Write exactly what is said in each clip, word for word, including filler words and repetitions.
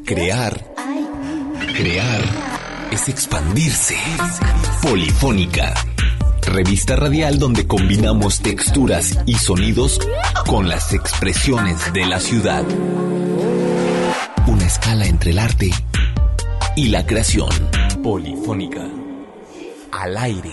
Crear, crear es expandirse. Polifónica, revista radial donde combinamos texturas y sonidos con las expresiones de la ciudad. Una escala entre el arte y la creación. Polifónica, al aire.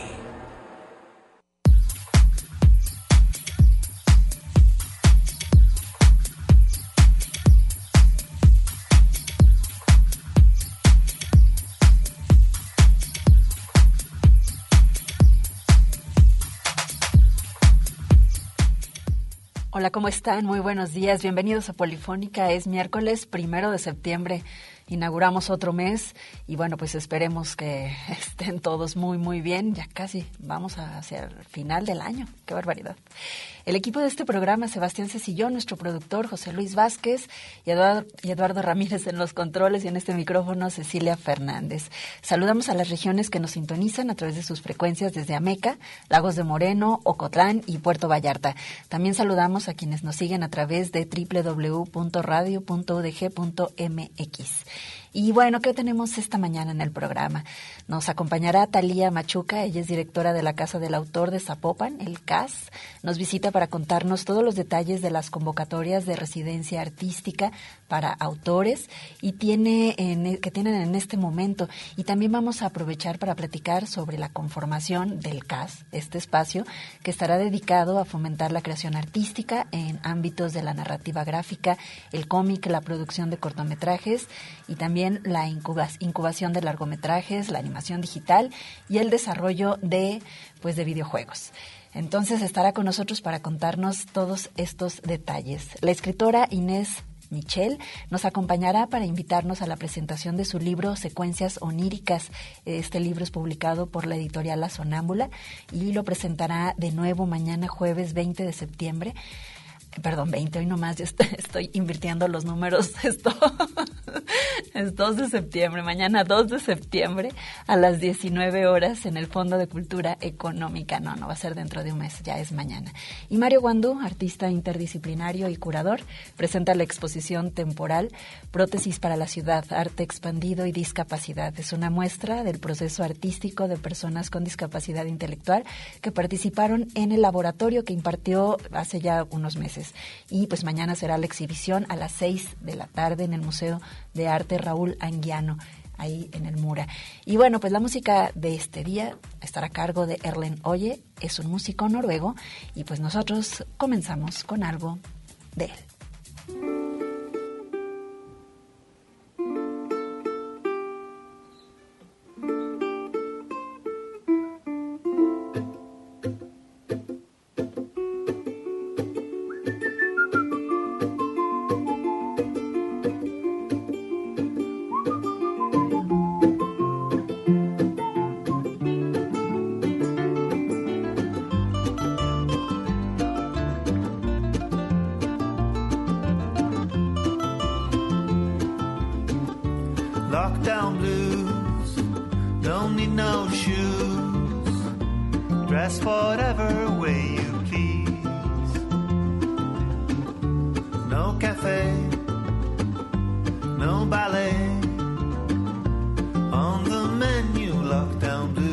Hola, ¿cómo están? Muy buenos días. Bienvenidos a Polifónica. Es miércoles primero de septiembre. Inauguramos otro mes y bueno, pues esperemos que estén todos muy, muy bien. Ya casi vamos hacia el final del año. ¡Qué barbaridad! El equipo de este programa, Sebastián Cecillón, nuestro productor, José Luis Vázquez y Eduardo, y Eduardo Ramírez en los controles y en este micrófono, Cecilia Fernández. Saludamos a las regiones que nos sintonizan a través de sus frecuencias desde Ameca, Lagos de Moreno, Ocotlán y Puerto Vallarta. También saludamos a quienes nos siguen a través de doble u doble u doble u punto radio punto u d g punto m x. Y bueno, ¿qué tenemos esta mañana en el programa? Nos acompañará Talía Machuca, ella es directora de la Casa del Autor de Zapopan, el C A S. Nos visita para contarnos todos los detalles de las convocatorias de residencia artística para autores y tiene en, que tienen en este momento. Y también vamos a aprovechar para platicar sobre la conformación del C A S, este espacio que estará dedicado a fomentar la creación artística en ámbitos de la narrativa gráfica, el cómic, la producción de cortometrajes y también la incubación de largometrajes, la animación digital y el desarrollo de, pues, de videojuegos. Entonces estará con nosotros para contarnos todos estos detalles. La escritora Inés Michel nos acompañará para invitarnos a la presentación de su libro Secuencias Oníricas. Este libro es publicado por la editorial La Sonámbula y lo presentará de nuevo mañana jueves veinte de septiembre. Perdón, veinte, hoy nomás, yo estoy, estoy invirtiendo los números, esto es dos de septiembre, mañana dos de septiembre a las diecinueve horas en el Fondo de Cultura Económica. No, no va a ser dentro de un mes, ya es mañana. Y Mario Guandú, artista interdisciplinario y curador, presenta la exposición temporal Prótesis para la Ciudad, Arte Expandido y Discapacidad. Es una muestra del proceso artístico de personas con discapacidad intelectual que participaron en el laboratorio que impartió hace ya unos meses. Y pues mañana será la exhibición a las seis de la tarde en el Museo de Arte Raúl Anguiano, ahí en el Mura. Y bueno, pues la música de este día estará a cargo de Erlen Oye, es un músico noruego, y pues nosotros comenzamos con algo de él. Lockdown blues, don't need no shoes, dress whatever way you please. No cafe, no ballet, on the menu lockdown blues.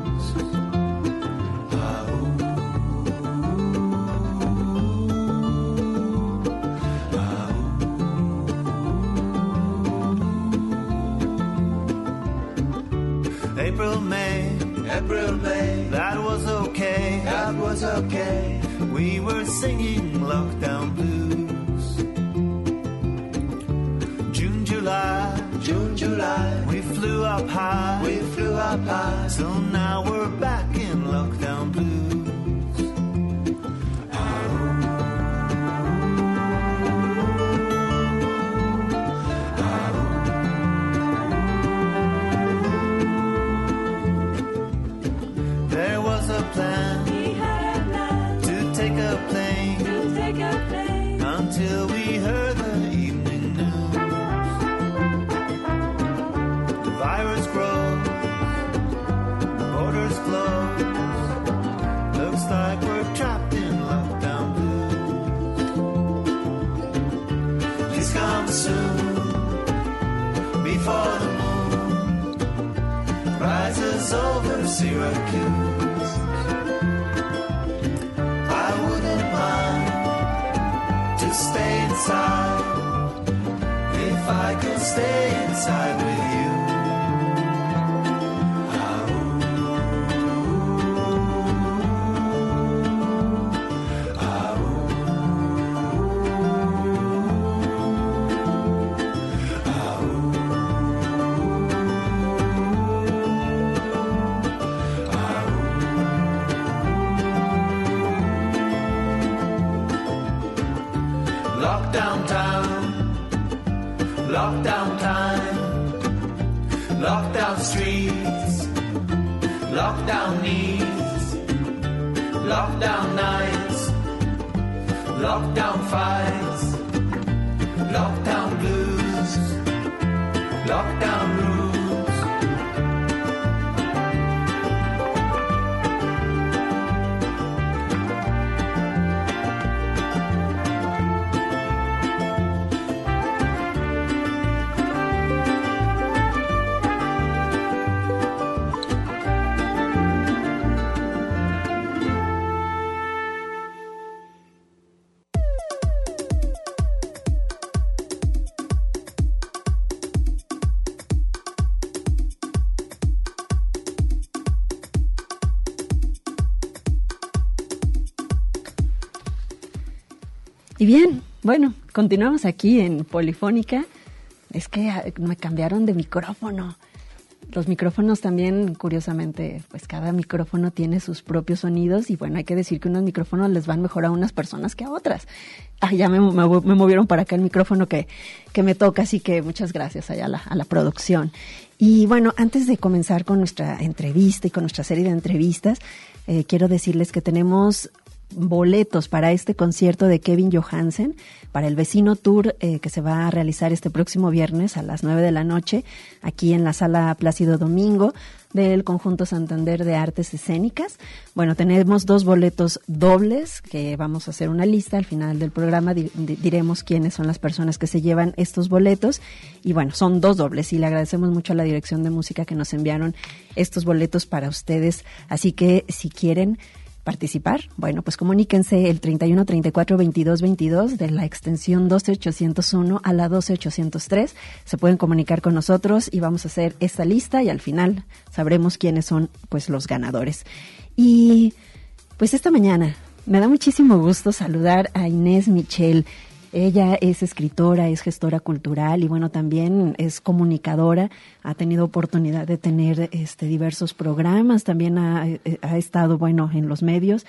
April, May, April, May, that was okay, that was okay. We were singing lockdown blues. June, July, June, July, we flew up high, we flew up high. So now we're back in lockdown blues. Until we heard the evening news. The virus grows, the borders close. before the moon rises over Syracuse. I wouldn't mind to stay inside if I could stay inside with you. Lockdown town, lockdown time, lockdown streets, lockdown needs, lockdown nights, lockdown fights, lockdown blues, lockdown rules. Y bien, bueno, continuamos aquí en Polifónica. Es que me cambiaron de micrófono. Los micrófonos también, curiosamente, pues cada micrófono tiene sus propios sonidos y bueno, hay que decir que unos micrófonos les van mejor a unas personas que a otras. Ah, ya me, me, me movieron para acá el micrófono que, que me toca, así que muchas gracias allá a la, a la producción. Y bueno, antes de comenzar con nuestra entrevista y con nuestra serie de entrevistas, eh, quiero decirles que tenemos boletos para este concierto de Kevin Johansen, para el Vecino Tour eh, que se va a realizar este próximo viernes a las nueve de la noche, aquí en la Sala Plácido Domingo del Conjunto Santander de Artes Escénicas. Bueno, tenemos dos boletos dobles, que vamos a hacer una lista, al final del programa di- di- diremos quiénes son las personas que se llevan estos boletos, y bueno, son dos dobles, y le agradecemos mucho a la Dirección de Música que nos enviaron estos boletos para ustedes, así que si quieren participar, bueno, pues comuníquense el treinta y uno, treinta y cuatro, veintidós, veintidós de la extensión doce ochocientos uno a la doce ochocientos tres. Se pueden comunicar con nosotros y vamos a hacer esta lista y al final sabremos quiénes son pues los ganadores. Y pues esta mañana me da muchísimo gusto saludar a Inés Michel. Ella es escritora, es gestora cultural y bueno, también es comunicadora, ha tenido oportunidad de tener este diversos programas, también ha, ha estado, bueno, en los medios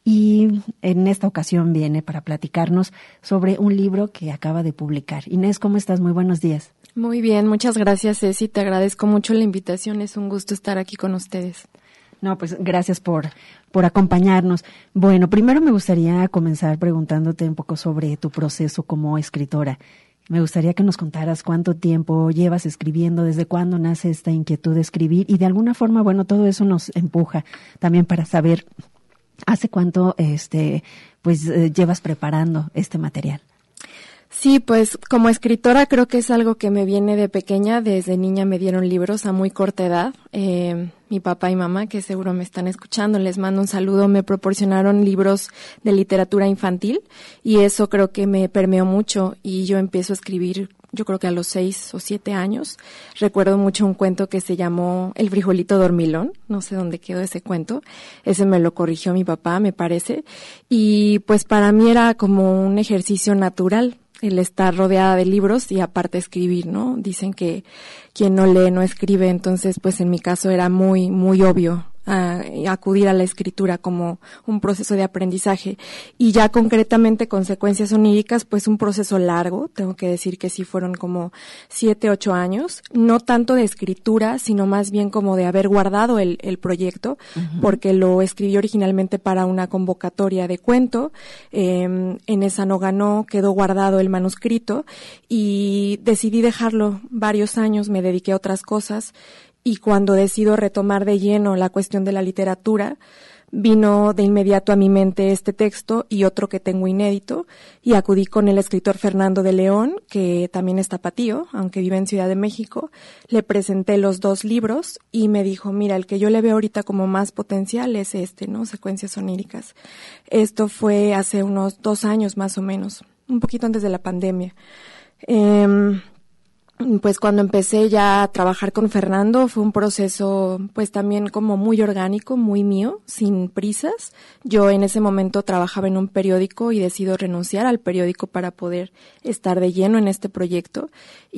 y en esta ocasión viene para platicarnos sobre un libro que acaba de publicar. Inés, ¿cómo estás? Muy buenos días. Muy bien, muchas gracias, Ceci, te agradezco mucho la invitación, es un gusto estar aquí con ustedes. No, pues gracias por, por acompañarnos. Bueno, primero me gustaría comenzar preguntándote un poco sobre tu proceso como escritora. Me gustaría que nos contaras cuánto tiempo llevas escribiendo, desde cuándo nace esta inquietud de escribir y de alguna forma, bueno, todo eso nos empuja también para saber hace cuánto, este, pues eh, llevas preparando este material. Sí, pues como escritora creo que es algo que me viene de pequeña. Desde niña me dieron libros a muy corta edad. Eh, mi papá y mamá, que seguro me están escuchando, les mando un saludo, me proporcionaron libros de literatura infantil y eso creo que me permeó mucho y yo empiezo a escribir yo creo que a los seis o siete años. Recuerdo mucho un cuento que se llamó El frijolito dormilón, no sé dónde quedó ese cuento, ese me lo corrigió mi papá, me parece, y pues para mí era como un ejercicio natural el estar rodeada de libros y aparte escribir, ¿no? Dicen que quien no lee no escribe, entonces pues en mi caso era muy, muy obvio a, a acudir a la escritura como un proceso de aprendizaje y ya concretamente consecuencias oníricas, pues un proceso largo, tengo que decir que sí fueron como siete, ocho años, no tanto de escritura, sino más bien como de haber guardado el, el proyecto, uh-huh. porque lo escribí originalmente para una convocatoria de cuento, eh, en esa no ganó, quedó guardado el manuscrito y decidí dejarlo varios años, me dediqué a otras cosas y cuando decido retomar de lleno la cuestión de la literatura, vino de inmediato a mi mente este texto y otro que tengo inédito, y acudí con el escritor Fernando de León, que también es tapatío, aunque vive en Ciudad de México. Le presenté los dos libros y me dijo, mira, el que yo le veo ahorita como más potencial es este, ¿no? Secuencias oníricas. Esto fue hace unos dos años más o menos, un poquito antes de la pandemia. Eh, Pues cuando empecé ya a trabajar con Fernando fue un proceso pues también como muy orgánico, muy mío, sin prisas. Yo en ese momento trabajaba en un periódico y decido renunciar al periódico para poder estar de lleno en este proyecto,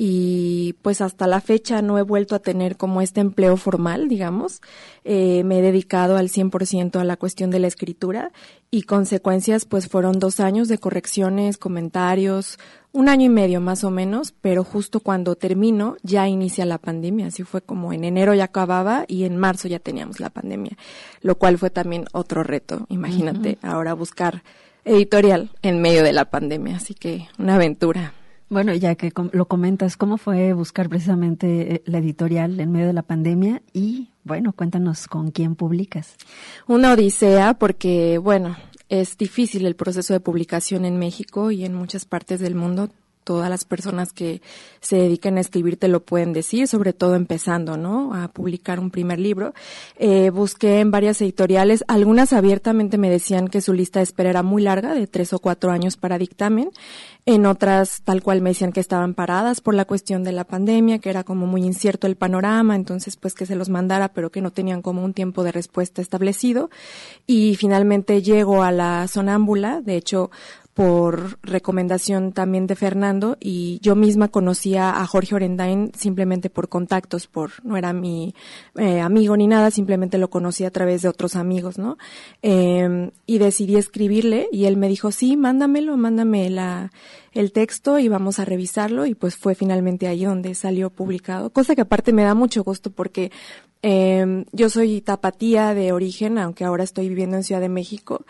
y pues hasta la fecha no he vuelto a tener como este empleo formal, digamos. Eh, me he dedicado al cien por ciento a la cuestión de la escritura, y consecuencias pues fueron dos años de correcciones, comentarios, un año y medio más o menos, pero justo cuando termino ya inicia la pandemia. Así fue como en enero ya acababa y en marzo ya teníamos la pandemia, lo cual fue también otro reto. Imagínate, uh-huh. ahora buscar editorial en medio de la pandemia, así que una aventura. Bueno, ya que com- lo comentas, ¿cómo fue buscar precisamente la editorial en medio de la pandemia? Y bueno, cuéntanos con quién publicas. Una odisea porque, bueno, es difícil el proceso de publicación en México y en muchas partes del mundo. Todas las personas que se dedican a escribir te lo pueden decir, sobre todo empezando, ¿no?, a publicar un primer libro. Eh, busqué en varias editoriales, algunas abiertamente me decían que su lista de espera era muy larga, de tres o cuatro años para dictamen. En otras, tal cual, me decían que estaban paradas por la cuestión de la pandemia, que era como muy incierto el panorama, entonces pues que se los mandara, pero que no tenían como un tiempo de respuesta establecido. Y finalmente llego a la Sonámbula, de hecho, por recomendación también de Fernando, y yo misma conocía a Jorge Orendain simplemente por contactos, por no era mi eh, amigo ni nada, simplemente lo conocí a través de otros amigos, ¿no? Eh, y decidí escribirle y él me dijo, sí, mándamelo, mándame la el texto y vamos a revisarlo, y pues fue finalmente ahí donde salió publicado, cosa que aparte me da mucho gusto porque Eh, yo soy tapatía de origen, aunque ahora estoy viviendo en Ciudad de México,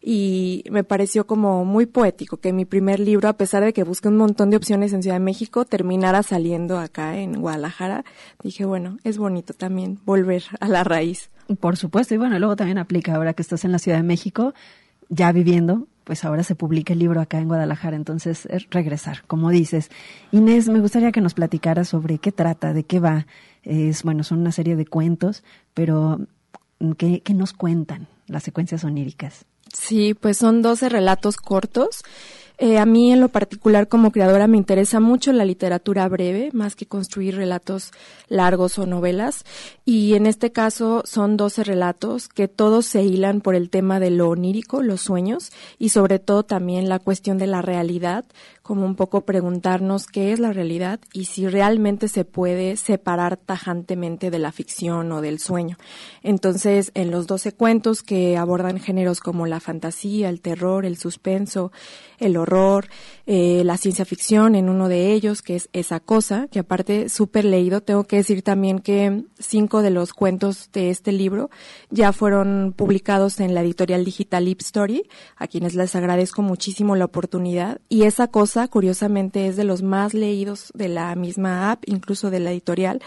y me pareció como muy poético que mi primer libro, a pesar de que busqué un montón de opciones en Ciudad de México, terminara saliendo acá en Guadalajara. Dije, bueno, es bonito también volver a la raíz. Por supuesto, y bueno, luego también aplica ahora que estás en la Ciudad de México, ya viviendo, pues ahora se publica el libro acá en Guadalajara, entonces es regresar, como dices. Inés, me gustaría que nos platicaras sobre qué trata, de qué va. Es, bueno, son una serie de cuentos, pero ¿qué, qué nos cuentan las secuencias oníricas? Sí, pues son doce relatos cortos. Eh, a mí en lo particular como creadora me interesa mucho la literatura breve, más que construir relatos largos o novelas, y en este caso son doce relatos que todos se hilan por el tema de lo onírico, los sueños, y sobre todo también la cuestión de la realidad, como un poco preguntarnos qué es la realidad y si realmente se puede separar tajantemente de la ficción o del sueño. Entonces, en los doce cuentos que abordan géneros como la fantasía, el terror, el suspenso, el horror, eh, la ciencia ficción, en uno de ellos, que es Esa Cosa, que aparte súper leído. Tengo que decir también que cinco de los cuentos de este libro ya fueron publicados en la editorial digital Ip Story, a quienes les agradezco muchísimo la oportunidad. Y Esa Cosa, curiosamente, es de los más leídos de la misma app, incluso de la editorial,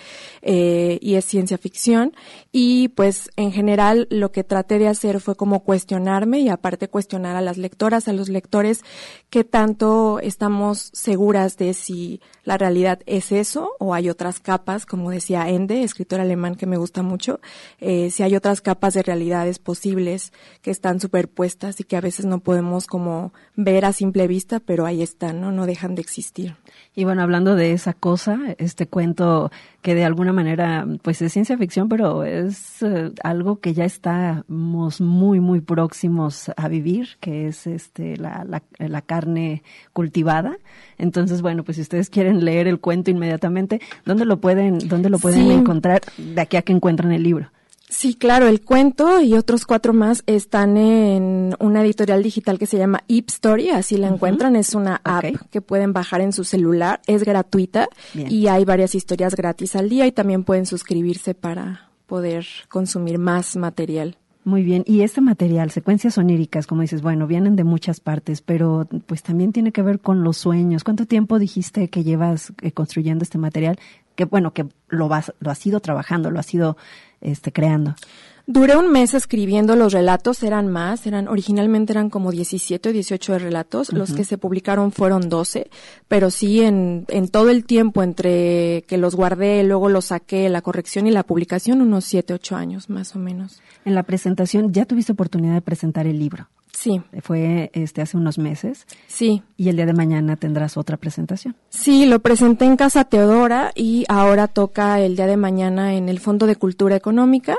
eh, y es ciencia ficción. Y pues en general lo que traté de hacer fue como cuestionarme, y aparte cuestionar a las lectoras, a los lectores, qué tanto estamos seguras de si la realidad es eso o hay otras capas, como decía Ende, escritor alemán que me gusta mucho, eh, si hay otras capas de realidades posibles que están superpuestas y que a veces no podemos como ver a simple vista, pero ahí están, ¿no? No dejan de existir. Y bueno, hablando de Esa Cosa, este cuento que de alguna manera pues es ciencia ficción, pero es eh, algo que ya estamos muy muy próximos a vivir, que es este la, la la carne cultivada. Entonces, bueno, pues si ustedes quieren leer el cuento inmediatamente, ¿dónde lo pueden dónde lo pueden sí. encontrar de aquí a que encuentran el libro? Sí, claro, el cuento y otros cuatro más están en una editorial digital que se llama Ip Story, así la uh-huh. encuentran, es una app okay. que pueden bajar en su celular, es gratuita. Bien. Y hay varias historias gratis al día y también pueden suscribirse para poder consumir más material. Muy bien, y este material, secuencias oníricas, como dices, bueno, vienen de muchas partes, pero pues también tiene que ver con los sueños. ¿Cuánto tiempo dijiste que llevas eh, construyendo este material? Que bueno, que lo vas, lo has ido trabajando, lo has ido este, creando. Duré un mes escribiendo los relatos, eran más, eran originalmente eran como diecisiete o dieciocho de relatos, uh-huh. Los que se publicaron fueron doce, pero sí en, en todo el tiempo entre que los guardé, luego los saqué, la corrección y la publicación, unos siete, ocho años más o menos. En la presentación, ¿ya tuviste oportunidad de presentar el libro? Sí. Fue este hace unos meses. Sí. Y el día de mañana tendrás otra presentación. Sí, lo presenté en Casa Teodora y ahora toca el día de mañana en el Fondo de Cultura Económica.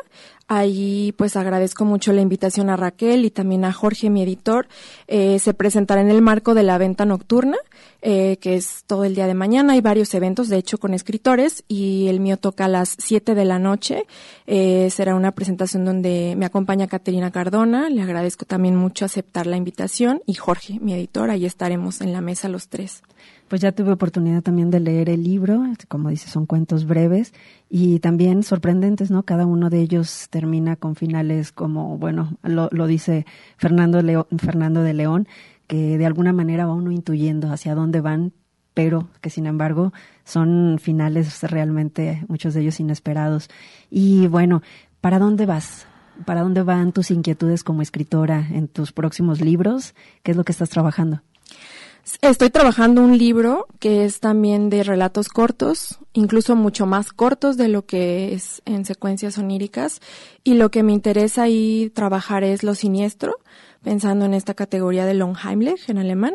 Ahí pues agradezco mucho la invitación a Raquel y también a Jorge, mi editor. Eh, se presentará en el marco de la venta nocturna, eh, que es todo el día de mañana. Hay varios eventos, de hecho, con escritores, y el mío toca a las siete de la noche. Eh, será una presentación donde me acompaña Caterina Cardona. Le agradezco también mucho aceptar la invitación. Y Jorge, mi editor, ahí estaremos en la mesa los tres. Pues ya tuve oportunidad también de leer el libro, como dices, son cuentos breves y también sorprendentes, ¿no? Cada uno de ellos termina con finales como, bueno, lo, lo dice Fernando León, Fernando de León, que de alguna manera va uno intuyendo hacia dónde van, pero que sin embargo son finales realmente, muchos de ellos inesperados. Y bueno, ¿para dónde vas? ¿Para dónde van tus inquietudes como escritora en tus próximos libros? ¿Qué es lo que estás trabajando? Estoy trabajando un libro que es también de relatos cortos, incluso mucho más cortos de lo que es en secuencias oníricas, y lo que me interesa ahí trabajar es lo siniestro, pensando en esta categoría de Lonheimlich en alemán,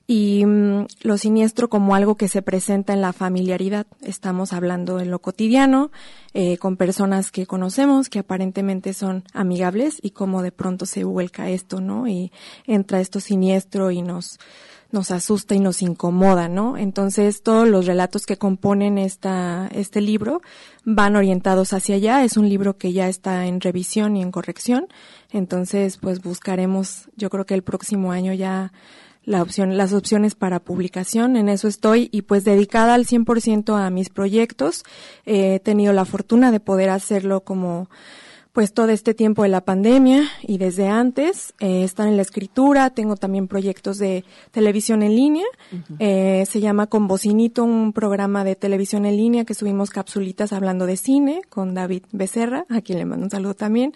y mmm, lo siniestro como algo que se presenta en la familiaridad. Estamos hablando de lo cotidiano, eh, con personas que conocemos, que aparentemente son amigables, y cómo de pronto se vuelca esto, ¿no? Y entra esto siniestro y nos... nos asusta y nos incomoda, ¿no? Entonces, todos los relatos que componen esta, este libro van orientados hacia allá. Es un libro que ya está en revisión y en corrección. Entonces, pues buscaremos, yo creo que el próximo año ya la opción, las opciones para publicación. En eso estoy y pues dedicada al cien por ciento a mis proyectos. Eh, he tenido la fortuna de poder hacerlo como pues todo este tiempo de la pandemia y desde antes, eh, estar en la escritura. Tengo también proyectos de televisión en línea, uh-huh. eh, se llama Con Bocinito, un programa de televisión en línea que subimos capsulitas hablando de cine con David Becerra, a quien le mando un saludo también,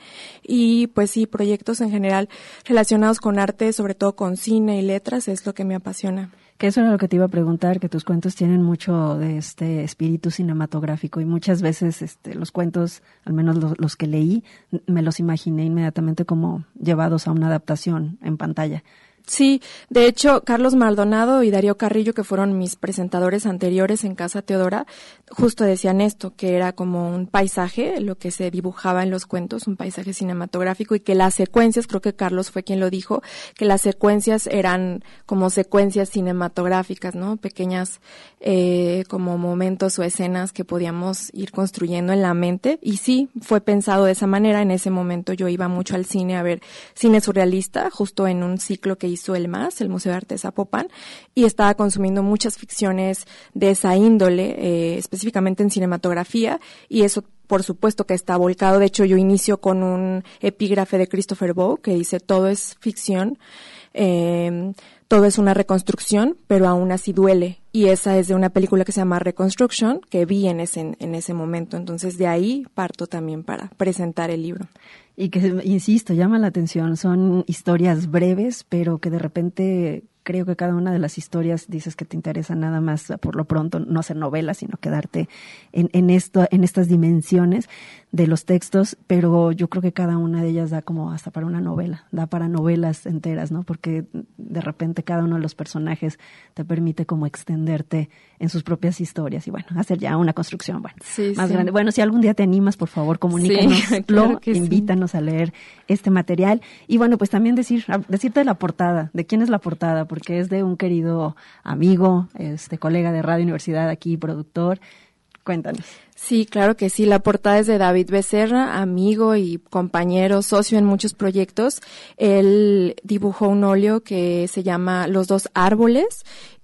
y pues sí, proyectos en general relacionados con arte, sobre todo con cine y letras, es lo que me apasiona. Que eso era lo que te iba a preguntar, que tus cuentos tienen mucho de este espíritu cinematográfico y muchas veces este los cuentos, al menos los, los que leí, me los imaginé inmediatamente como llevados a una adaptación en pantalla. Sí, de hecho, Carlos Maldonado y Darío Carrillo, que fueron mis presentadores anteriores en Casa Teodora, justo decían esto, que era como un paisaje, lo que se dibujaba en los cuentos, un paisaje cinematográfico, y que las secuencias, creo que Carlos fue quien lo dijo, que las secuencias eran como secuencias cinematográficas, ¿no? Pequeñas eh, como momentos o escenas que podíamos ir construyendo en la mente, y sí, fue pensado de esa manera. En ese momento yo iba mucho al cine a ver cine surrealista, justo en un ciclo que hizo el M A S, el Museo de Arte de Zapopan, y estaba consumiendo muchas ficciones de esa índole, eh, específicamente en cinematografía, y eso por supuesto que está volcado. De hecho, yo inicio con un epígrafe de Christopher Bow que dice: todo es ficción, eh, todo es una reconstrucción, pero aún así duele. Y esa es de una película que se llama Reconstruction, que vi en ese, en ese momento. Entonces, de ahí parto también para presentar el libro. Y que, insisto, llama la atención. Son historias breves, pero que de repente creo que cada una de las historias dices que te interesa nada más por lo pronto no hacer novelas, sino quedarte en, en esto, en estas dimensiones de los textos, pero yo creo que cada una de ellas da como hasta para una novela, da para novelas enteras, ¿no? Porque de repente cada uno de los personajes te permite como extenderte en sus propias historias y bueno, hacer ya una construcción, bueno, sí, más sí. grande. Bueno, si algún día te animas, por favor, comunícanos, sí, claro que invítanos sí. a leer este material. Y bueno, pues también decir, decirte la portada, de quién es la portada, porque es de un querido amigo, este colega de Radio Universidad aquí, productor. Cuéntanos. Sí, claro que sí. La portada es de David Becerra, amigo y compañero, socio en muchos proyectos. Él dibujó un óleo que se llama Los dos árboles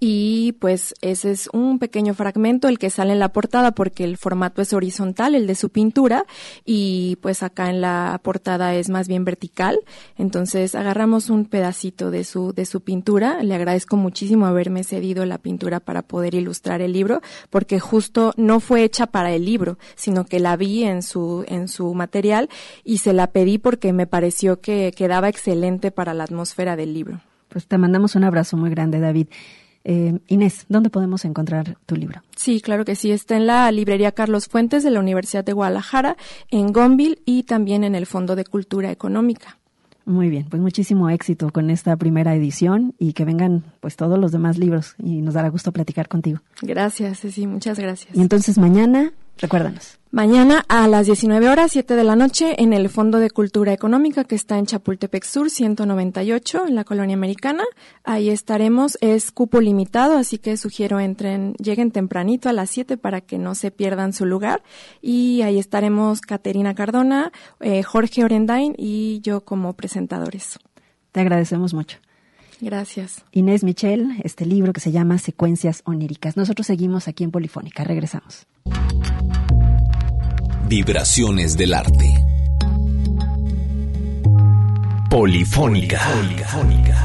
y pues ese es un pequeño fragmento el que sale en la portada porque el formato es horizontal, el de su pintura, y pues acá en la portada es más bien vertical. Entonces agarramos un pedacito de su de su pintura. Le agradezco muchísimo haberme cedido la pintura para poder ilustrar el libro, porque justo no fue hecha para el libro, sino que la vi en su en su material y se la pedí porque me pareció que quedaba excelente para la atmósfera del libro. Pues te mandamos un abrazo muy grande, David. Eh, Inés, ¿dónde podemos encontrar tu libro? Sí, claro que sí. Está en la librería Carlos Fuentes de la Universidad de Guadalajara, en Gonville y también en el Fondo de Cultura Económica. Muy bien, pues muchísimo éxito con esta primera edición y que vengan pues todos los demás libros y nos dará gusto platicar contigo. Gracias, Ceci, muchas gracias. Y entonces mañana, recuérdanos. Mañana a las diecinueve horas, siete de la noche, en el Fondo de Cultura Económica, que está en Chapultepec Sur, ciento noventa y ocho, en la Colonia Americana. Ahí estaremos, es cupo limitado, así que sugiero entren, lleguen tempranito a las siete para que no se pierdan su lugar. Y ahí estaremos Caterina Cardona, eh, Jorge Orendain y yo como presentadores. Te agradecemos mucho. Gracias. Inés Michel, este libro que se llama Secuencias oníricas. Nosotros seguimos aquí en Polifónica, regresamos. Vibraciones del arte. Polifónica. Polifónica.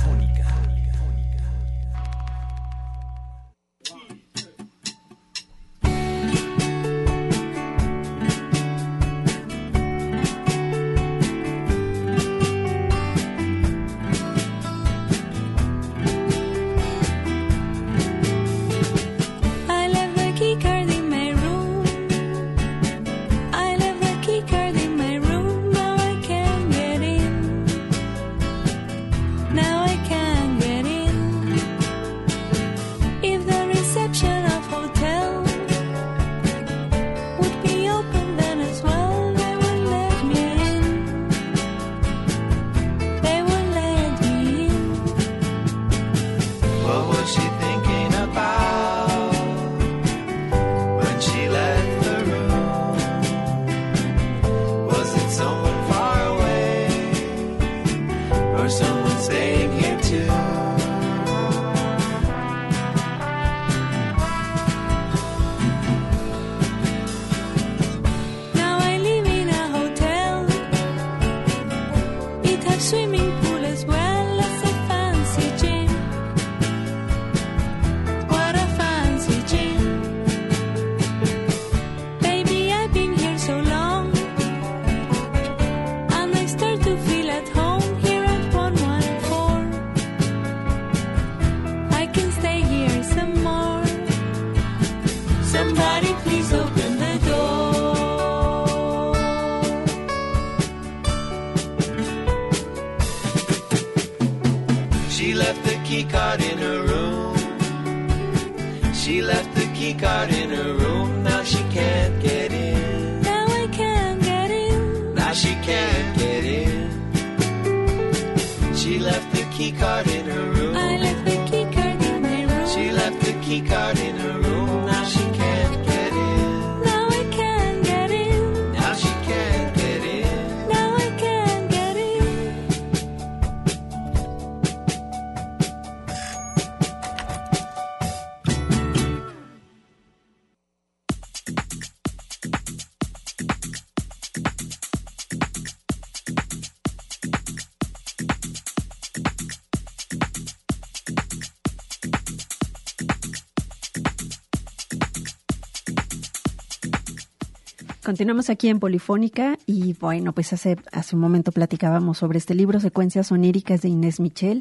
Continuamos aquí en Polifónica y bueno, pues hace, hace un momento platicábamos sobre este libro, Secuencias oníricas de Inés Michel,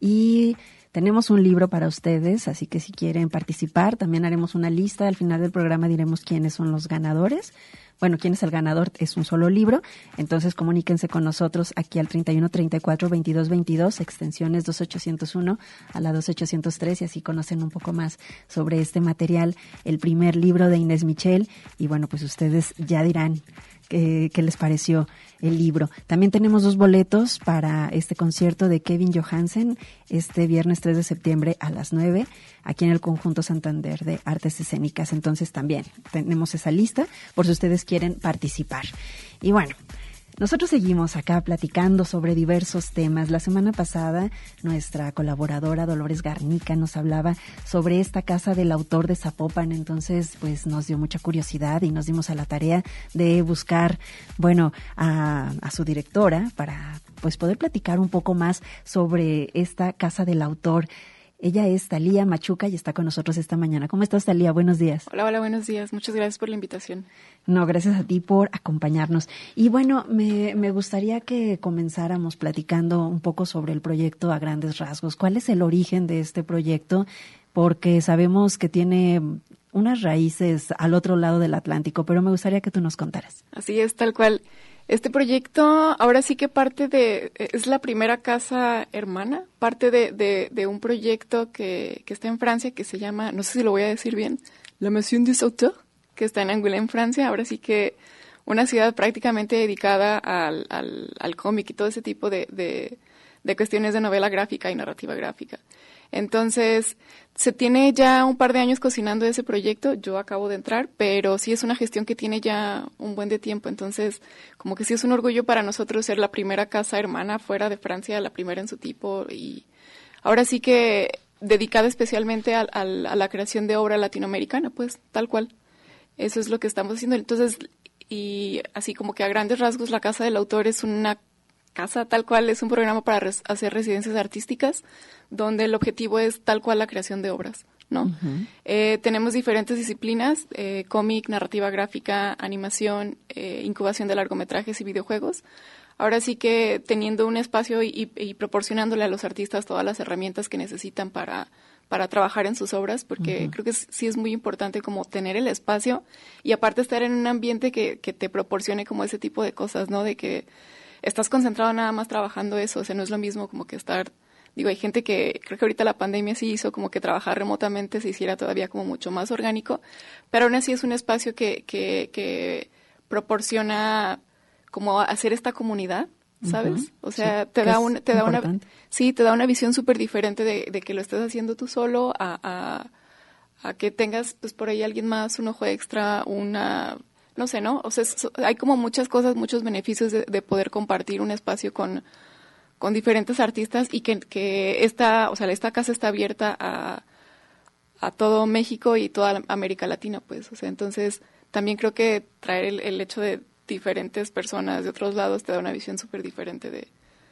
y tenemos un libro para ustedes, así que si quieren participar, también haremos una lista, al final del programa diremos quiénes son los ganadores. Bueno, quién es el ganador es un solo libro, entonces comuníquense con nosotros aquí al treinta y uno, treinta y cuatro, veintidós, veintidós, extensiones dos ocho cero uno a la dos ocho cero tres y así conocen un poco más sobre este material, el primer libro de Inés Michel, y bueno, pues ustedes ya dirán qué, qué les pareció el libro. También tenemos dos boletos para este concierto de Kevin Johansen este viernes tres de septiembre a las nueve aquí en el Conjunto Santander de Artes Escénicas. Entonces también tenemos esa lista por si ustedes quieren participar. Y bueno, Nosotros seguimos acá platicando sobre diversos temas. La semana pasada nuestra colaboradora Dolores Garnica nos hablaba sobre esta casa del autor de Zapopan, entonces pues nos dio mucha curiosidad y nos dimos a la tarea de buscar, bueno, a, a su directora para pues poder platicar un poco más sobre esta casa del autor. Ella es Thalía Machuca y está con nosotros esta mañana. ¿Cómo estás, Thalía? Buenos días. Hola, hola, buenos días. Muchas gracias por la invitación. No, gracias a ti por acompañarnos. Y bueno, me, me gustaría que comenzáramos platicando un poco sobre el proyecto a grandes rasgos. ¿Cuál es el origen de este proyecto? Porque sabemos que tiene unas raíces al otro lado del Atlántico, pero me gustaría que tú nos contaras. Así es, tal cual. Este proyecto ahora sí que parte de, es la primera casa hermana, parte de, de, de un proyecto que, que está en Francia, que se llama, no sé si lo voy a decir bien, La Maison des Auteurs, que está en Angoulême, Francia. Ahora sí que una ciudad prácticamente dedicada al, al, al cómic y todo ese tipo de, de, de cuestiones de novela gráfica y narrativa gráfica. Entonces, se tiene ya un par de años cocinando ese proyecto, yo acabo de entrar, pero sí es una gestión que tiene ya un buen de tiempo, entonces como que sí es un orgullo para nosotros ser la primera casa hermana fuera de Francia, la primera en su tipo, y ahora sí que dedicada especialmente a, a, a la creación de obra latinoamericana, pues tal cual, eso es lo que estamos haciendo. Entonces, y así como que a grandes rasgos la Casa del Autor es una casa tal cual, es un programa para res- hacer residencias artísticas donde el objetivo es tal cual la creación de obras, ¿no? Uh-huh. Eh, tenemos diferentes disciplinas, eh, cómic, narrativa gráfica, animación, eh, incubación de largometrajes y videojuegos. Ahora sí que teniendo un espacio y, y, y proporcionándole a los artistas todas las herramientas que necesitan para, para trabajar en sus obras, porque uh-huh. creo que es, sí es muy importante como tener el espacio y aparte estar en un ambiente que, que te proporcione como ese tipo de cosas, ¿no? De que estás concentrado nada más trabajando eso, o sea, no es lo mismo como que estar, digo, hay gente que, creo que ahorita la pandemia sí hizo como que trabajar remotamente se hiciera todavía como mucho más orgánico, pero aún así es un espacio que, que, que proporciona como hacer esta comunidad, ¿sabes? Uh-huh. O sea, sí, te da un, te da una, sí, te da una visión súper diferente de, de que lo estés haciendo tú solo a, a, a que tengas pues por ahí alguien más, un ojo extra, una... no sé, ¿no? O sea, so, hay como muchas cosas, muchos beneficios de, de poder compartir un espacio con, con diferentes artistas y que, que esta, o sea, esta casa está abierta a, a todo México y toda América Latina, pues. O sea, entonces también creo que traer el, el hecho de diferentes personas de otros lados te da una visión súper diferente de,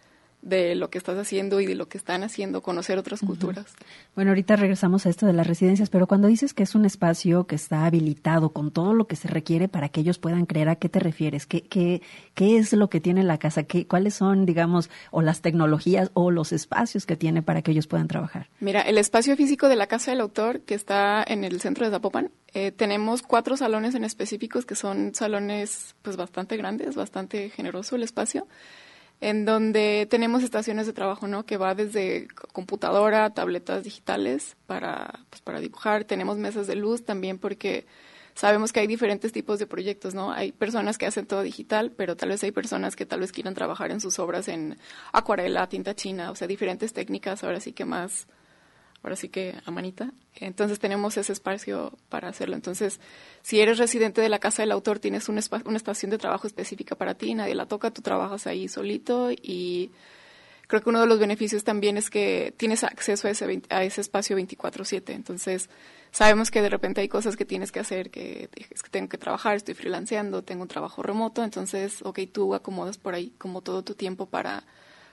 de lo que estás haciendo y de lo que están haciendo, conocer otras uh-huh. culturas. Bueno, ahorita regresamos a esto de las residencias, pero cuando dices que es un espacio que está habilitado con todo lo que se requiere para que ellos puedan crear, ¿a qué te refieres? ¿Qué, qué, qué es lo que tiene la casa? ¿Qué, ¿Cuáles son, digamos, o las tecnologías o los espacios que tiene para que ellos puedan trabajar? Mira, el espacio físico de la Casa del Autor, que está en el centro de Zapopan, eh, tenemos cuatro salones en específicos que son salones pues bastante grandes, bastante generoso el espacio, en donde tenemos estaciones de trabajo, ¿no? Que va desde computadora, tabletas digitales para, pues, para dibujar. Tenemos mesas de luz también porque sabemos que hay diferentes tipos de proyectos, ¿no? Hay personas que hacen todo digital, pero tal vez hay personas que tal vez quieran trabajar en sus obras en acuarela, tinta china, o sea, diferentes técnicas, ahora sí que más, ahora sí que a manita. Entonces tenemos ese espacio para hacerlo. Entonces, si eres residente de la Casa del Autor, tienes un espa- una estación de trabajo específica para ti, nadie la toca, tú trabajas ahí solito y creo que uno de los beneficios también es que tienes acceso a ese, veinte, a ese espacio veinticuatro siete. Entonces, sabemos que de repente hay cosas que tienes que hacer, que es que tengo que trabajar, estoy freelanceando, tengo un trabajo remoto, entonces, ok, tú acomodas por ahí como todo tu tiempo para,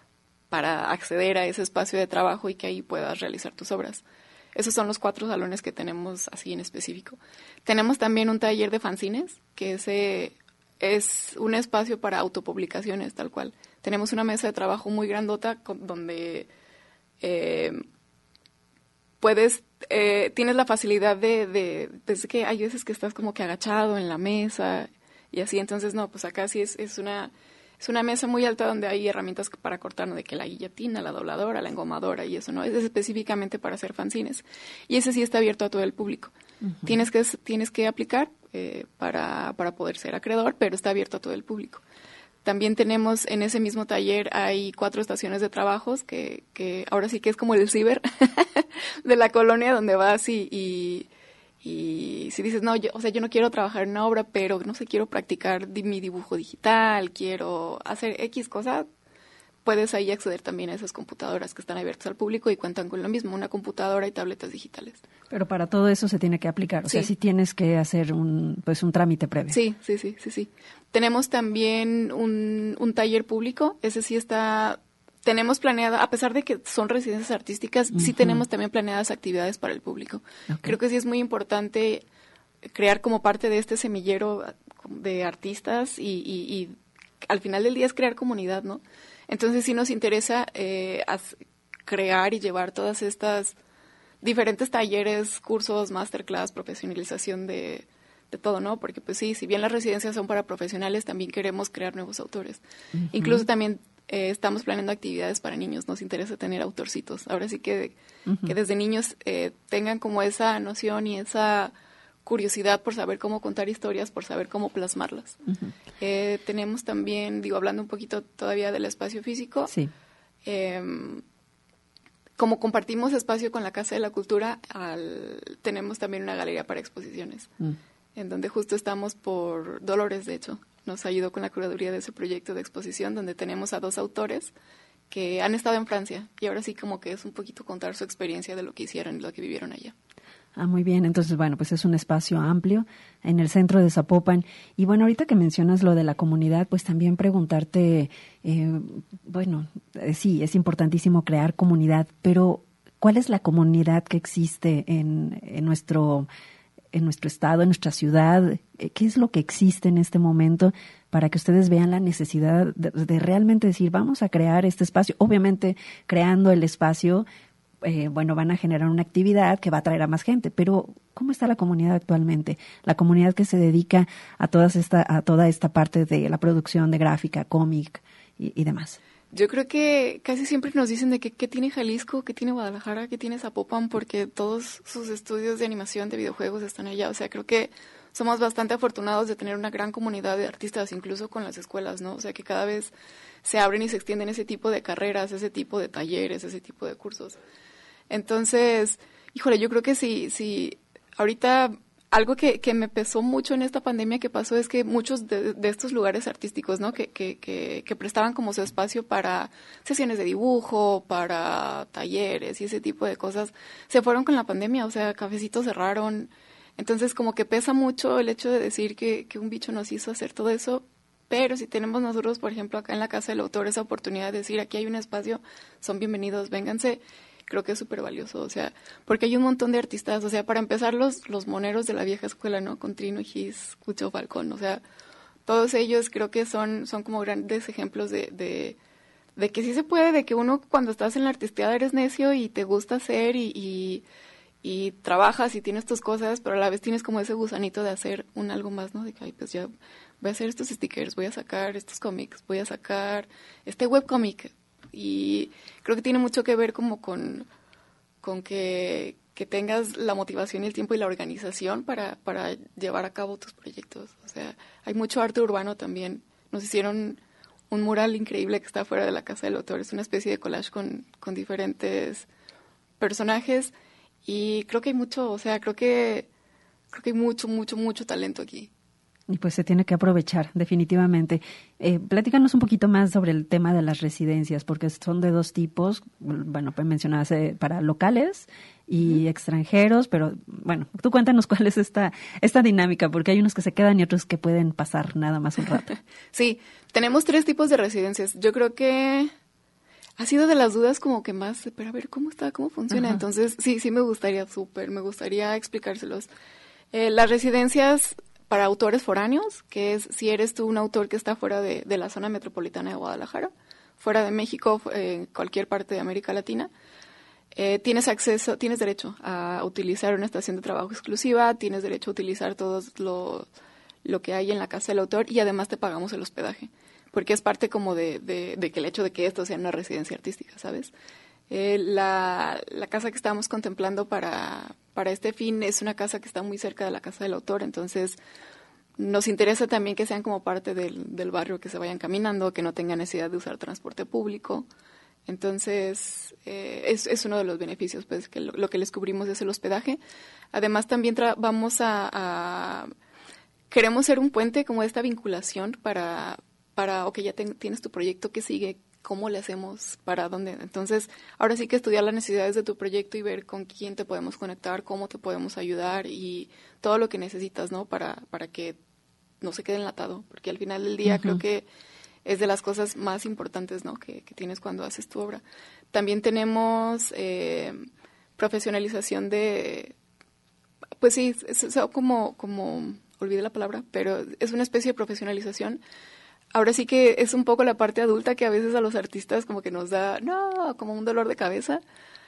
para acceder a ese espacio de trabajo y que ahí puedas realizar tus obras. Esos son los cuatro salones que tenemos así en específico. Tenemos también un taller de fanzines, que ese es un espacio para autopublicaciones, tal cual. Tenemos una mesa de trabajo muy grandota con, donde eh, puedes, eh, tienes la facilidad de, de, desde que hay veces que estás como que agachado en la mesa y así, entonces no, pues acá sí es, es una... Es una mesa muy alta donde hay herramientas para cortar, ¿no? De que la guillotina, la dobladora, la engomadora y eso, ¿no? Es específicamente para hacer fanzines. Y ese sí está abierto a todo el público. Uh-huh. Tienes que tienes que aplicar eh, para, para poder ser acreedor, pero está abierto a todo el público. También tenemos en ese mismo taller hay cuatro estaciones de trabajos que, que ahora sí que es como el ciber de la colonia donde vas y, y, Y si dices, no, yo, o sea, yo no quiero trabajar en una obra, pero no sé, quiero practicar di- mi dibujo digital, quiero hacer X cosa, puedes ahí acceder también a esas computadoras que están abiertas al público y cuentan con lo mismo, una computadora y tabletas digitales. Pero para todo eso se tiene que aplicar, o Sí. sea, sí tienes que hacer un, pues, un trámite previo. Sí, sí, sí, sí, sí. Tenemos también un, un taller público, ese sí está, tenemos planeada, a pesar de que son residencias artísticas, sí tenemos también planeadas actividades para el público. Ok. Creo que sí es muy importante crear como parte de este semillero de artistas y, y, y al final del día es crear comunidad, ¿no? Entonces sí nos interesa eh, as- crear y llevar todas estas diferentes talleres, cursos, masterclass, profesionalización de, de todo, ¿no? Porque pues sí, si bien las residencias son para profesionales, también queremos crear nuevos autores. Uh-huh. Incluso también eh, estamos planeando actividades para niños, nos interesa tener autorcitos. Ahora sí que, uh-huh. que desde niños eh, tengan como esa noción y esa curiosidad por saber cómo contar historias, por saber cómo plasmarlas. Uh-huh. Eh, tenemos también, digo, hablando un poquito todavía del espacio físico, sí. eh, como compartimos espacio con la Casa de la Cultura, al, tenemos también una galería para exposiciones, uh-huh. en donde justo estamos por Dolores, de hecho, nos ayudó con la curaduría de ese proyecto de exposición, donde tenemos a dos autores que han estado en Francia, y ahora sí como que es un poquito contar su experiencia de lo que hicieron y lo que vivieron allá. Ah, muy bien. Entonces, bueno, pues es un espacio amplio en el centro de Zapopan. Y bueno, ahorita que mencionas lo de la comunidad, pues también preguntarte, eh, bueno, eh, sí, es importantísimo crear comunidad, pero ¿cuál es la comunidad que existe en, en nuestro, en nuestro estado, en nuestra ciudad? ¿Qué es lo que existe en este momento para que ustedes vean la necesidad de, de realmente decir, vamos a crear este espacio? Obviamente, creando el espacio, Eh, bueno, van a generar una actividad que va a atraer a más gente, pero ¿cómo está la comunidad actualmente? La comunidad que se dedica a todas esta, a toda esta parte de la producción de gráfica, cómic y, y demás. Yo creo que casi siempre nos dicen de que qué tiene Jalisco, qué tiene Guadalajara, qué tiene Zapopan, porque todos sus estudios de animación, de videojuegos están allá. O sea, creo que somos bastante afortunados de tener una gran comunidad de artistas, incluso con las escuelas, ¿no? O sea, que cada vez se abren y se extienden ese tipo de carreras, ese tipo de talleres, ese tipo de cursos. Entonces, híjole, yo creo que sí, sí, ahorita algo que, que me pesó mucho en esta pandemia que pasó es que muchos de, de estos lugares artísticos, ¿no? Que, que, que, que prestaban como su espacio para sesiones de dibujo, para talleres y ese tipo de cosas, se fueron con la pandemia, o sea, cafecitos cerraron. Entonces, como que pesa mucho el hecho de decir que, que un bicho nos hizo hacer todo eso, pero si tenemos nosotros, por ejemplo, acá en la Casa del Autor, esa oportunidad de decir, aquí hay un espacio, son bienvenidos, vénganse, creo que es súper valioso, o sea, porque hay un montón de artistas, o sea, para empezar los, los moneros de la vieja escuela, ¿no? Con Trino, Gis, Cucho, Falcón, o sea, todos ellos creo que son, son como grandes ejemplos de, de, de que sí se puede, de que uno cuando estás en la artisteada eres necio y te gusta hacer y, y, y trabajas y tienes tus cosas, pero a la vez tienes como ese gusanito de hacer un algo más, ¿no? De que, ay, pues ya voy a hacer estos stickers, voy a sacar estos cómics, voy a sacar este webcómic. Y creo que tiene mucho que ver como con, con que, que tengas la motivación y el tiempo y la organización para, para llevar a cabo tus proyectos. O sea, hay mucho arte urbano también. Nos hicieron un mural increíble que está fuera de la Casa del Autor. Es una especie de collage con, con diferentes personajes y creo que hay mucho, o sea, creo que, creo que hay mucho, mucho, mucho talento aquí. Y pues se tiene que aprovechar, definitivamente. Eh, platícanos un poquito más sobre el tema de las residencias, porque son de dos tipos. Bueno, pues mencionabas eh, para locales y uh-huh. extranjeros, pero bueno, tú cuéntanos cuál es esta, esta dinámica, porque hay unos que se quedan y otros que pueden pasar nada más un rato. Sí, tenemos tres tipos de residencias. Yo creo que ha sido de las dudas como que más, pero a ver, ¿cómo está? ¿Cómo funciona? Uh-huh. Entonces, sí, sí me gustaría súper, me gustaría explicárselos. Eh, las residencias para autores foráneos, que es si eres tú un autor que está fuera de, de la zona metropolitana de Guadalajara, fuera de México, en cualquier parte de América Latina, eh, tienes acceso, tienes derecho a utilizar una estación de trabajo exclusiva, tienes derecho a utilizar todo lo, lo que hay en la casa del autor y además te pagamos el hospedaje, porque es parte como de, de, de que el hecho de que esto sea una residencia artística, ¿sabes? Eh, la, la casa que estábamos contemplando para, para este fin es una casa que está muy cerca de la casa del autor, entonces nos interesa también que sean como parte del, del barrio, que se vayan caminando, que no tengan necesidad de usar transporte público. Entonces, eh, es, es uno de los beneficios, pues, que lo, lo que les cubrimos es el hospedaje. Además, también tra- vamos a, a... Queremos ser un puente como esta vinculación para, para ok, ya ten, tienes tu proyecto, ¿qué sigue? ¿Cómo le hacemos? ¿Para dónde? Entonces, ahora sí que estudiar las necesidades de tu proyecto y ver con quién te podemos conectar, cómo te podemos ayudar y todo lo que necesitas, ¿no? Para, para que no se quede enlatado, porque al final del día uh-huh. creo que es de las cosas más importantes, ¿no? Que, que tienes cuando haces tu obra. También tenemos eh, profesionalización de, pues sí, es, es como, como, olvidé la palabra, pero es una especie de profesionalización. Ahora sí que es un poco la parte adulta que a veces a los artistas como que nos da, no, como un dolor de cabeza,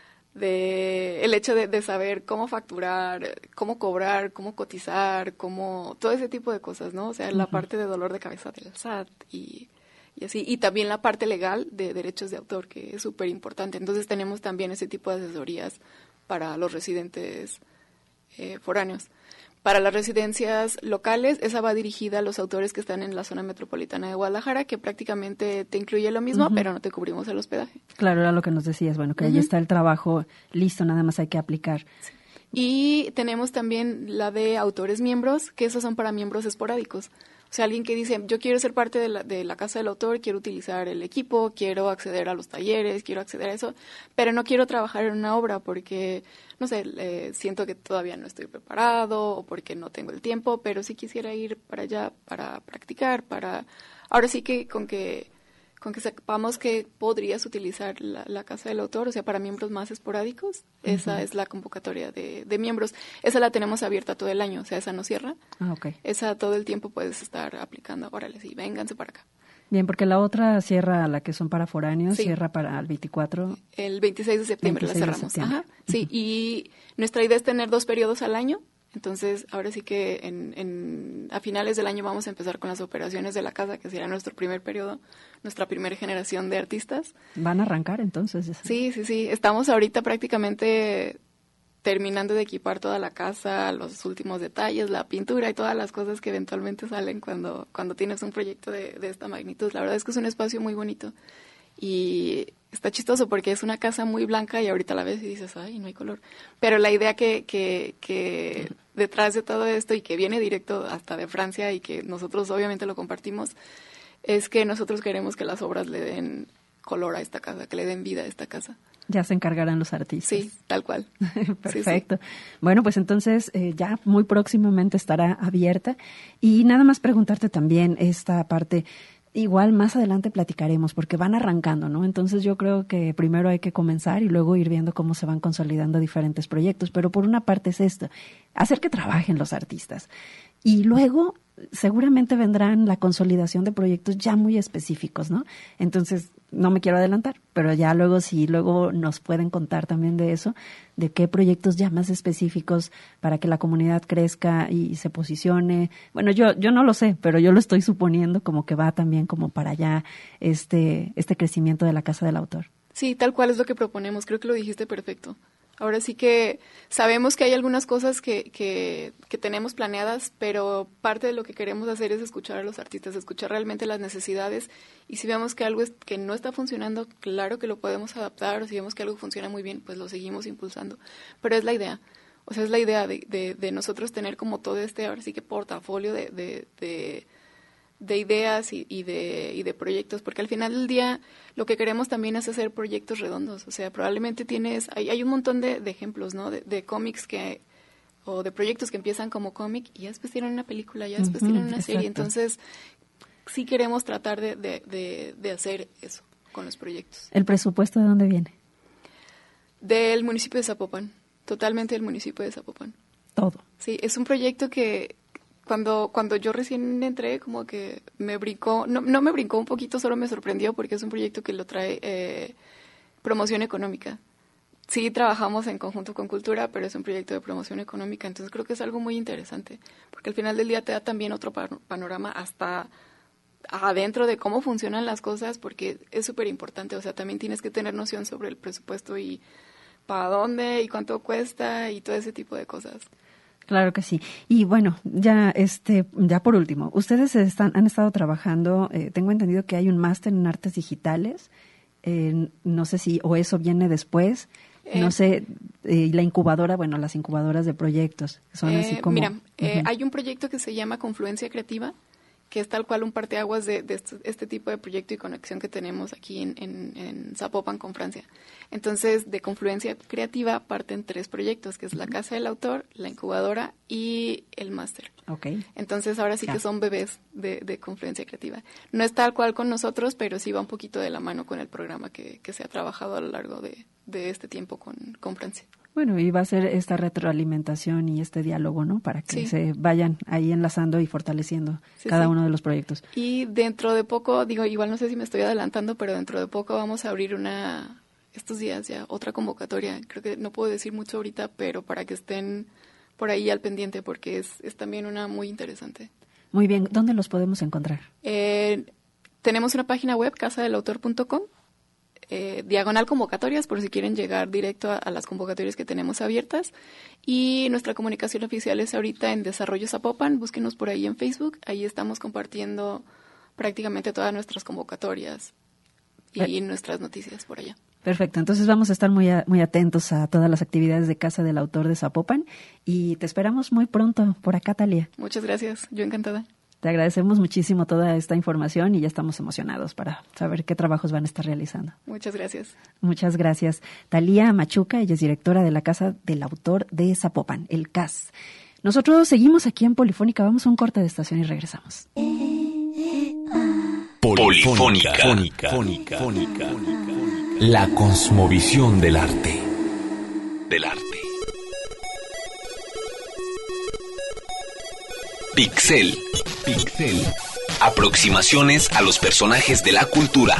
de el hecho de, de saber cómo facturar, cómo cobrar, cómo cotizar, cómo, todo ese tipo de cosas, ¿no? O sea, uh-huh. la parte de dolor de cabeza del S A T y, y así, y también la parte legal de derechos de autor, que es súper importante. Entonces tenemos también ese tipo de asesorías para los residentes eh, foráneos. Para las residencias locales, esa va dirigida a los autores que están en la zona metropolitana de Guadalajara, que prácticamente te incluye lo mismo, uh-huh. pero no te cubrimos el hospedaje. Claro, era lo que nos decías, bueno, que uh-huh. ahí está el trabajo listo, nada más hay que aplicar. Sí. Y tenemos también la de autores miembros, que esos son para miembros esporádicos. O sea, alguien que dice, yo quiero ser parte de la, de la casa del autor, quiero utilizar el equipo, quiero acceder a los talleres, quiero acceder a eso, pero no quiero trabajar en una obra porque, no sé, eh, siento que todavía no estoy preparado o porque no tengo el tiempo, pero sí quisiera ir para allá para practicar, para... Ahora sí que con que con que sepamos que podrías utilizar la, la casa del autor, o sea, para miembros más esporádicos, uh-huh. esa es la convocatoria de, de miembros. Esa la tenemos abierta todo el año, o sea, esa no cierra. Ah, okay. Esa todo el tiempo puedes estar aplicando. Órale, sí, vénganse para acá. Bien, porque la otra cierra, la que son para foráneos, sí. cierra para el veinticuatro. El veintiséis de septiembre veintiséis la cerramos. De septiembre. Ajá, sí, uh-huh. y nuestra idea es tener dos periodos al año. Entonces, ahora sí que en, en, a finales del año vamos a empezar con las operaciones de la casa, que será nuestro primer periodo, nuestra primera generación de artistas. ¿Van a arrancar entonces? Sí, sí, sí. Estamos ahorita prácticamente terminando de equipar toda la casa, los últimos detalles, la pintura y todas las cosas que eventualmente salen cuando, cuando tienes un proyecto de, de esta magnitud. La verdad es que es un espacio muy bonito y está chistoso porque es una casa muy blanca y ahorita la ves y dices, ay, no hay color. Pero la idea que, que, que detrás de todo esto y que viene directo hasta de Francia y que nosotros obviamente lo compartimos, es que nosotros queremos que las obras le den color a esta casa, que le den vida a esta casa. Ya se encargarán los artistas. Sí, tal cual. Perfecto. Sí, sí. Bueno, pues entonces eh, ya muy próximamente estará abierta. Y nada más preguntarte también esta parte. Igual más adelante platicaremos porque van arrancando, ¿no? Entonces yo creo que primero hay que comenzar y luego ir viendo cómo se van consolidando diferentes proyectos. Pero por una parte es esto, hacer que trabajen los artistas. Y luego seguramente vendrán la consolidación de proyectos ya muy específicos, ¿no? Entonces no me quiero adelantar, pero ya luego sí, luego nos pueden contar también de eso, de qué proyectos ya más específicos para que la comunidad crezca y se posicione. Bueno, yo yo no lo sé, pero yo lo estoy suponiendo como que va también como para allá este este crecimiento de la Casa del Autor. Sí, tal cual es lo que proponemos. Creo que lo dijiste perfecto. Ahora sí que sabemos que hay algunas cosas que, que, que tenemos planeadas, pero parte de lo que queremos hacer es escuchar a los artistas, escuchar realmente las necesidades y si vemos que algo es, que no está funcionando, claro que lo podemos adaptar, o si vemos que algo funciona muy bien, pues lo seguimos impulsando. Pero es la idea, o sea, es la idea de, de, de nosotros tener como todo este, ahora sí que portafolio de... de, de de ideas y, y de y de proyectos, porque al final del día lo que queremos también es hacer proyectos redondos, o sea, probablemente tienes, hay, hay un montón de, de ejemplos, ¿no? De, de cómics que, o de proyectos que empiezan como cómic y ya después tienen una película, ya después uh-huh, tienen una exacto. serie, entonces sí queremos tratar de, de, de, de hacer eso con los proyectos. ¿El presupuesto de dónde viene? Del municipio de Zapopan, totalmente del municipio de Zapopan. Todo. Sí, es un proyecto que Cuando cuando yo recién entré, como que me brincó, no, no me brincó un poquito, solo me sorprendió porque es un proyecto que lo trae eh, promoción económica. Sí, trabajamos en conjunto con Cultura, pero es un proyecto de promoción económica, entonces creo que es algo muy interesante, porque al final del día te da también otro panorama hasta adentro de cómo funcionan las cosas, porque es súper importante, o sea, también tienes que tener noción sobre el presupuesto y para dónde y cuánto cuesta y todo ese tipo de cosas. Claro que sí. Y bueno, ya este, ya por último, ustedes están, han estado trabajando, eh, tengo entendido que hay un máster en artes digitales Eh, no sé si, o eso viene después, eh, no sé, eh, la incubadora, bueno, las incubadoras de proyectos, son eh, así como... Mira, eh, uh-huh. hay un proyecto que se llama Confluencia Creativa, que es tal cual un parteaguas de, de este, este tipo de proyecto y conexión que tenemos aquí en, en, en Zapopan con Francia. Entonces, de Confluencia Creativa parten tres proyectos, que es la Casa del Autor, la incubadora y el máster. Okay. Entonces, ahora sí que son bebés de, de Confluencia Creativa. No es tal cual con nosotros, pero sí va un poquito de la mano con el programa que, que se ha trabajado a lo largo de, de este tiempo con, con Francia. Bueno, y va a ser esta retroalimentación y este diálogo, ¿no? Para que sí. se vayan ahí enlazando y fortaleciendo sí, cada sí. uno de los proyectos. Y dentro de poco, digo, igual no sé si me estoy adelantando, pero dentro de poco vamos a abrir una, estos días ya, otra convocatoria. Creo que no puedo decir mucho ahorita, pero para que estén por ahí al pendiente, porque es, es también una muy interesante. Muy bien, ¿dónde los podemos encontrar? Eh, tenemos una página web, casa del autor punto com. Eh, diagonal convocatorias, por si quieren llegar directo a, a las convocatorias que tenemos abiertas. Y nuestra comunicación oficial es ahorita en Desarrollo Zapopan. Búsquenos por ahí en Facebook. Ahí estamos compartiendo prácticamente todas nuestras convocatorias y eh. nuestras noticias por allá. Perfecto, entonces vamos a estar muy, a, muy atentos a todas las actividades de Casa del Autor de Zapopan y te esperamos muy pronto por acá, Thalia. Muchas gracias, yo encantada. Te agradecemos muchísimo toda esta información y ya estamos emocionados para saber qué trabajos van a estar realizando. Muchas gracias. Muchas gracias. Thalia Machuca, ella es directora de la Casa del Autor de Zapopan, el C A S. Nosotros seguimos aquí en Polifónica, vamos a un corte de estación y regresamos. Polifónica. Polifónica. Polifónica. Polifónica. La cosmovisión del arte. Del arte. Pixel. Pixel. Aproximaciones a los personajes de la cultura.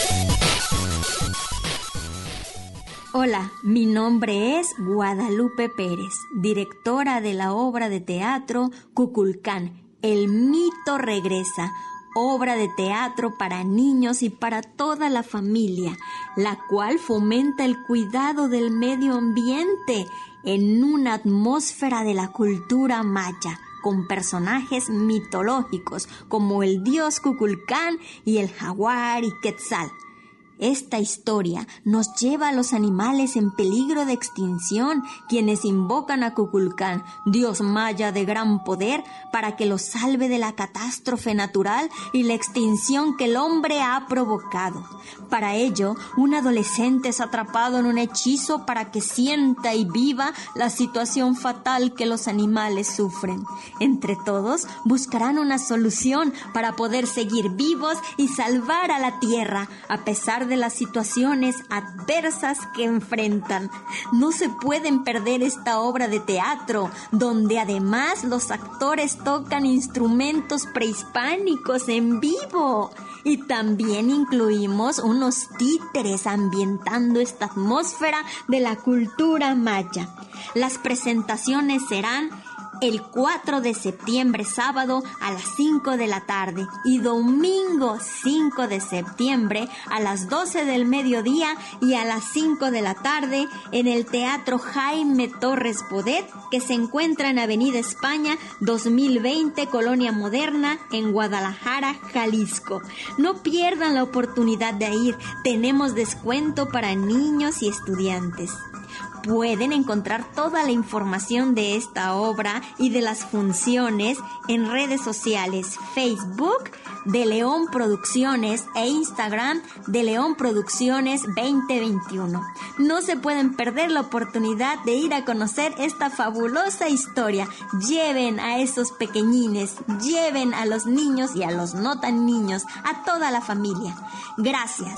Hola, mi nombre es Guadalupe Pérez, directora de la obra de teatro Kukulcán, El mito regresa, obra de teatro para niños y para toda la familia, la cual fomenta el cuidado del medio ambiente en una atmósfera de la cultura maya, con personajes mitológicos como el dios Kukulcán y el jaguar y Quetzal. Esta historia nos lleva a los animales en peligro de extinción, quienes invocan a Kukulcán, dios maya de gran poder, para que los salve de la catástrofe natural y la extinción que el hombre ha provocado. Para ello, un adolescente es atrapado en un hechizo para que sienta y viva la situación fatal que los animales sufren. Entre todos, buscarán una solución para poder seguir vivos y salvar a la tierra, a pesar de las situaciones adversas que enfrentan. No se pueden perder esta obra de teatro, donde además los actores tocan instrumentos prehispánicos en vivo. Y también incluimos unos títeres ambientando esta atmósfera de la cultura maya. Las presentaciones serán el cuatro de septiembre, sábado, a las cinco de la tarde, y domingo cinco de septiembre a las doce del mediodía y a las cinco de la tarde en el Teatro Jaime Torres Bodet, que se encuentra en Avenida España dos mil veinte, Colonia Moderna, en Guadalajara, Jalisco. No pierdan la oportunidad de ir, tenemos descuento para niños y estudiantes. Pueden encontrar toda la información de esta obra y de las funciones en redes sociales, Facebook de León Producciones e Instagram de León Producciones veinte veintiuno. No se pueden perder la oportunidad de ir a conocer esta fabulosa historia. Lleven a esos pequeñines, lleven a los niños y a los no tan niños, a toda la familia. Gracias.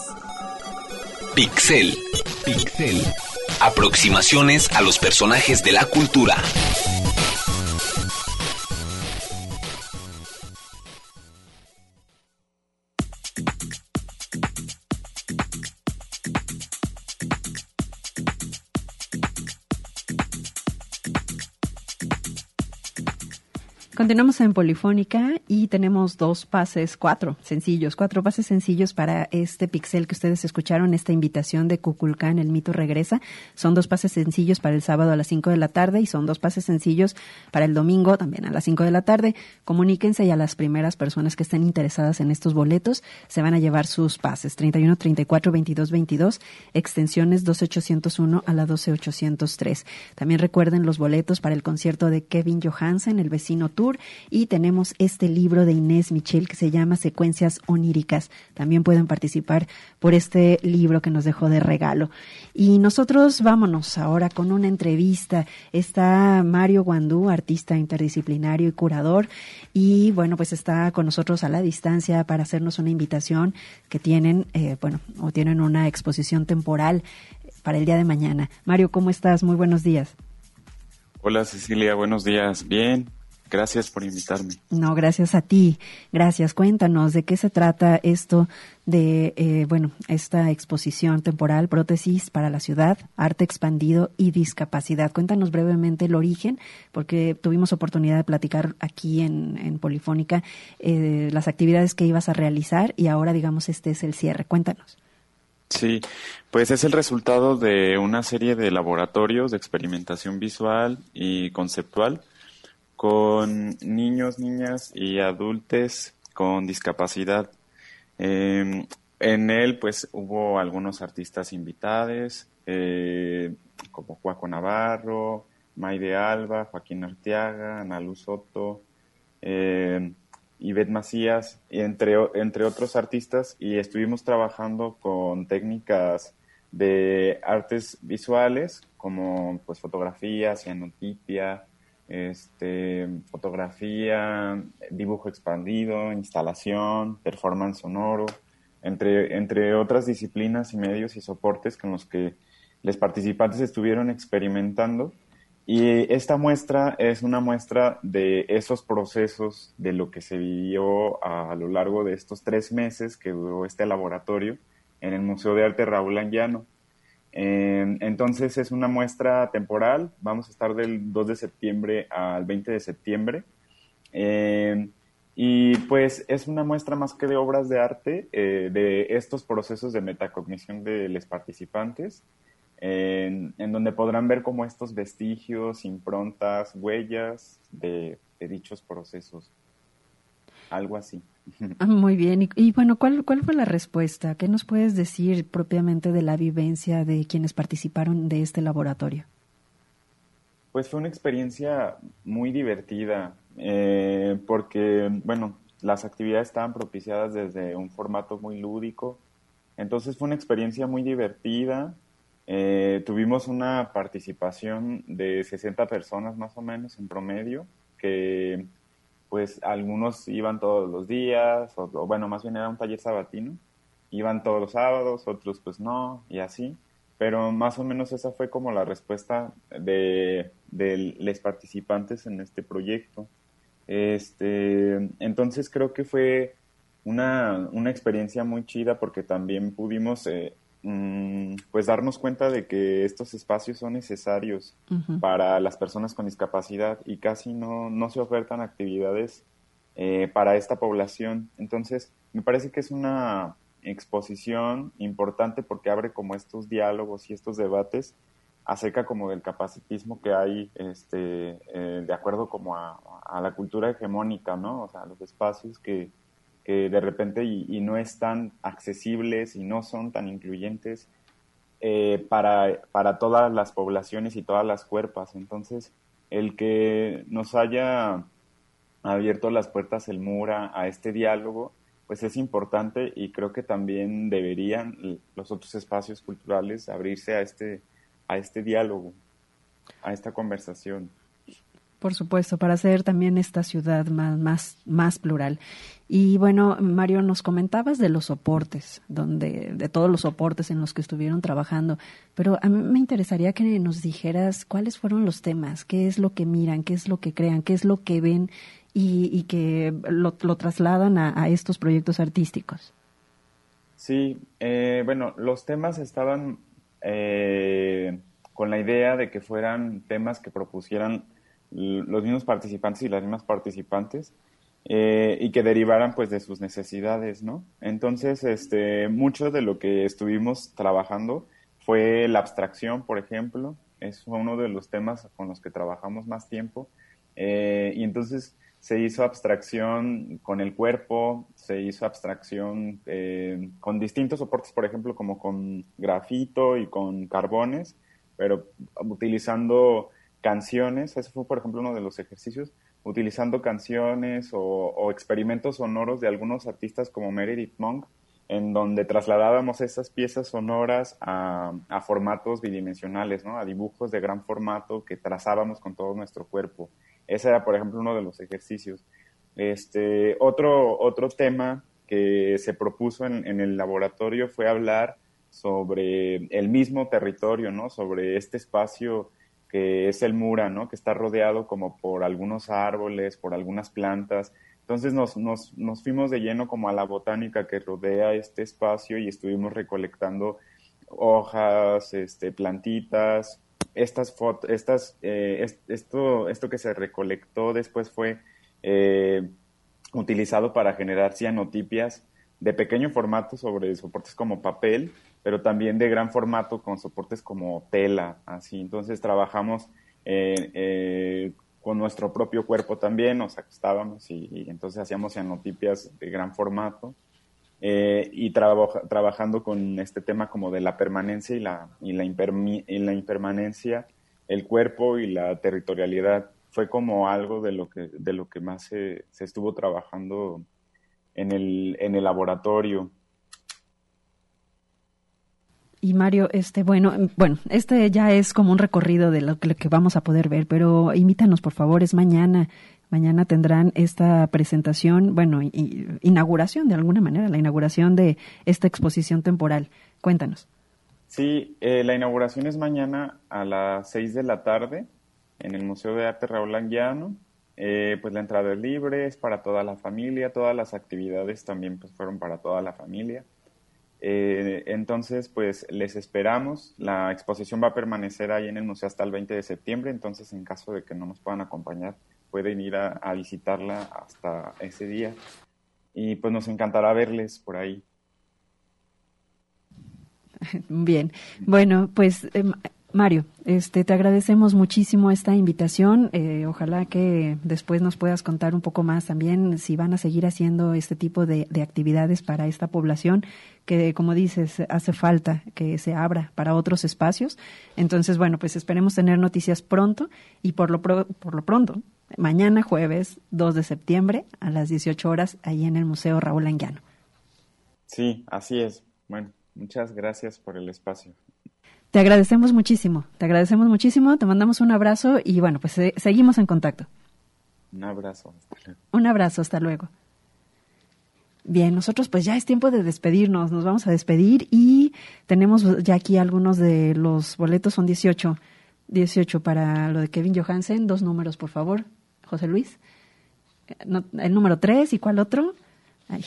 Pixel. Pixel. Aproximaciones a los personajes de la cultura. Continuamos en Polifónica y tenemos dos pases, cuatro sencillos, cuatro pases sencillos para este pixel que ustedes escucharon, esta invitación de Kukulcán, El mito regresa. Son dos pases sencillos para el sábado a las cinco de la tarde y son dos pases sencillos para el domingo también a las cinco de la tarde. Comuníquense y a las primeras personas que estén interesadas en estos boletos se van a llevar sus pases. treinta y uno, treinta y cuatro, veintidós, veintidós, extensiones doce ochocientos uno a la doce ochocientos tres. También recuerden los boletos para el concierto de Kevin Johansen, El vecino tour. Y tenemos este libro de Inés Michel que se llama Secuencias oníricas. También pueden participar por este libro que nos dejó de regalo. Y nosotros vámonos ahora con una entrevista. Está Mario Guandú, artista interdisciplinario y curador. Y bueno, pues está con nosotros a la distancia para hacernos una invitación que tienen, eh, bueno, o tienen una exposición temporal para el día de mañana. Mario, ¿cómo estás? Muy buenos días. Hola Cecilia, buenos días. Bien. Gracias por invitarme. No, gracias a ti. Gracias. Cuéntanos de qué se trata esto de, eh, bueno, esta exposición temporal, Prótesis para la Ciudad, Arte Expandido y Discapacidad. Cuéntanos brevemente el origen, porque tuvimos oportunidad de platicar aquí en, en Polifónica eh, las actividades que ibas a realizar y ahora, digamos, este es el cierre. Cuéntanos. Sí, pues es el resultado de una serie de laboratorios de experimentación visual y conceptual con niños, niñas y adultos con discapacidad. Eh, en él, pues, hubo algunos artistas invitados, eh, como Juaco Navarro, Maide Alba, Joaquín Arteaga, Ana Luz Soto, eh, Ivette Macías, y entre, entre otros artistas, y estuvimos trabajando con técnicas de artes visuales, como pues fotografía, cianotipia, este, fotografía, dibujo expandido, instalación, performance sonoro, entre, entre otras disciplinas y medios y soportes con los que los participantes estuvieron experimentando. Y esta muestra es una muestra de esos procesos de lo que se vivió a, a lo largo de estos tres meses que duró este laboratorio en el Museo de Arte Raúl Anguiano. Eh, entonces es una muestra temporal, vamos a estar del dos de septiembre al veinte de septiembre, eh, y pues es una muestra más que de obras de arte, eh, de estos procesos de metacognición de los participantes, eh, en donde podrán ver como estos vestigios, improntas, huellas de, de dichos procesos, algo así. Ah, muy bien. Y, y bueno, ¿cuál, ¿cuál fue la respuesta? ¿Qué nos puedes decir propiamente de la vivencia de quienes participaron de este laboratorio? Pues fue una experiencia muy divertida, eh, porque, bueno, las actividades estaban propiciadas desde un formato muy lúdico. Entonces fue una experiencia muy divertida. Eh, tuvimos una participación de sesenta personas más o menos en promedio, que pues algunos iban todos los días, o, o bueno, más bien era un taller sabatino, iban todos los sábados, otros pues no, y así, pero más o menos esa fue como la respuesta de, de los participantes en este proyecto. Este, entonces creo que fue una, una experiencia muy chida porque también pudimos eh, pues darnos cuenta de que estos espacios son necesarios uh-huh. para las personas con discapacidad y casi no, no se ofertan actividades eh, para esta población. Entonces, me parece que es una exposición importante porque abre como estos diálogos y estos debates acerca como del capacitismo que hay este, eh, de acuerdo como a, a la cultura hegemónica, ¿no? O sea, los espacios que que de repente y, y no están accesibles y no son tan incluyentes eh, para, para todas las poblaciones y todas las cuerpas. Entonces, el que nos haya abierto las puertas el Mura a este diálogo, pues es importante y creo que también deberían los otros espacios culturales abrirse a este, a este diálogo, a esta conversación. Por supuesto, para hacer también esta ciudad más, más, más plural. Y bueno, Mario, nos comentabas de los soportes, donde, de todos los soportes en los que estuvieron trabajando, pero a mí me interesaría que nos dijeras cuáles fueron los temas, qué es lo que miran, qué es lo que crean, qué es lo que ven y, y que lo, lo trasladan a, a estos proyectos artísticos. Sí, eh, bueno, los temas estaban eh, con la idea de que fueran temas que propusieran los mismos participantes y las mismas participantes, eh, y que derivaran pues de sus necesidades, ¿no? Entonces, este, mucho de lo que estuvimos trabajando fue la abstracción, por ejemplo, es uno de los temas con los que trabajamos más tiempo, eh, y entonces se hizo abstracción con el cuerpo, se hizo abstracción eh, con distintos soportes, por ejemplo, como con grafito y con carbones, pero utilizando canciones. Ese fue, por ejemplo, uno de los ejercicios, utilizando canciones o, o experimentos sonoros de algunos artistas como Meredith Monk, en donde trasladábamos esas piezas sonoras a, a formatos bidimensionales, ¿no? A dibujos de gran formato que trazábamos con todo nuestro cuerpo. Ese era, por ejemplo, uno de los ejercicios. Este, otro, otro tema que se propuso en, en el laboratorio fue hablar sobre el mismo territorio, ¿no? Sobre este espacio que es el Mura, ¿no? Que está rodeado como por algunos árboles, por algunas plantas. Entonces nos, nos, nos fuimos de lleno como a la botánica que rodea este espacio y estuvimos recolectando hojas, este, plantitas. Estas fotos, estas, eh, es, esto, esto que se recolectó después fue eh, utilizado para generar cianotipias de pequeño formato sobre soportes como papel, pero también de gran formato con soportes como tela, así. Entonces trabajamos eh, eh, con nuestro propio cuerpo también, nos acostábamos y, y entonces hacíamos cianotipias de gran formato. Eh, y traba, trabajando con este tema como de la permanencia y la, y, la impermi, y la impermanencia, el cuerpo y la territorialidad. Fue como algo de lo que, de lo que más se, se estuvo trabajando en el, en el laboratorio. Y Mario, este, bueno, bueno, este ya es como un recorrido de lo que, lo que vamos a poder ver, pero invítanos, por favor, es mañana. Mañana tendrán esta presentación, bueno, y, inauguración de alguna manera, la inauguración de esta exposición temporal. Cuéntanos. Sí, eh, la inauguración es mañana a las seis de la tarde en el Museo de Arte Raúl Anguiano. Eh, pues la entrada es libre, es para toda la familia, todas las actividades también pues fueron para toda la familia. Eh, entonces, pues les esperamos. La exposición va a permanecer ahí en el museo hasta el veinte de septiembre, entonces en caso de que no nos puedan acompañar, pueden ir a, a visitarla hasta ese día. Y pues nos encantará verles por ahí. Bien, bueno, pues eh, Mario, este, te agradecemos muchísimo esta invitación. Eh, ojalá que después nos puedas contar un poco más también si van a seguir haciendo este tipo de, de actividades para esta población, que como dices, hace falta que se abra para otros espacios. Entonces, bueno, pues esperemos tener noticias pronto y por lo, pro, por lo pronto, mañana jueves dos de septiembre a las dieciocho horas ahí en el Museo Raúl Anguiano. Sí, así es. Bueno, muchas gracias por el espacio. Te agradecemos muchísimo, te agradecemos muchísimo, te mandamos un abrazo y bueno, pues eh, seguimos en contacto. Un abrazo, hasta luego. Un abrazo, hasta luego. Bien, nosotros pues ya es tiempo de despedirnos, nos vamos a despedir y tenemos ya aquí algunos de los boletos, son dieciocho, dieciocho para lo de Kevin Johansen, dos números por favor, José Luis. No, el número tres, ¿y cuál otro? Ay.